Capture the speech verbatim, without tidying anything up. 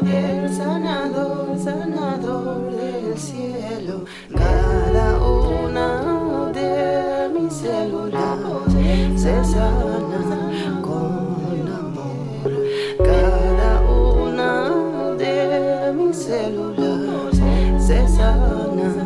el sanador, sanador del cielo. Cada una de mis células se sana con amor. Cada una de mis células se sana